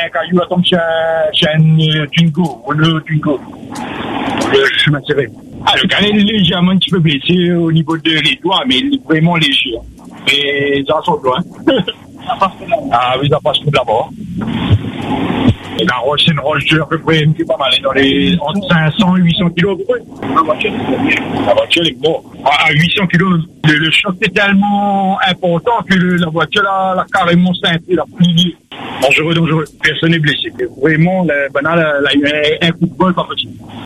un caillou à tomber chez un Twingo, ou le Twingo. Le chemin serré. Ah, le gars est légèrement un petit peu blessé au niveau des doigts, mais il est vraiment léger. Mais ça sort loin. Ah oui, ça passe tout d'abord. La roche, c'est une roche à peu près, pas mal, dans les entre 500 et 800 kilos à peu près. La voiture est morte. À 800 kilos, le choc est tellement important que la voiture a carrément scintillé, elle a plié. Dangereux. Personne n'est blessé. Vraiment, la banane a eu un coup de bol pas possible.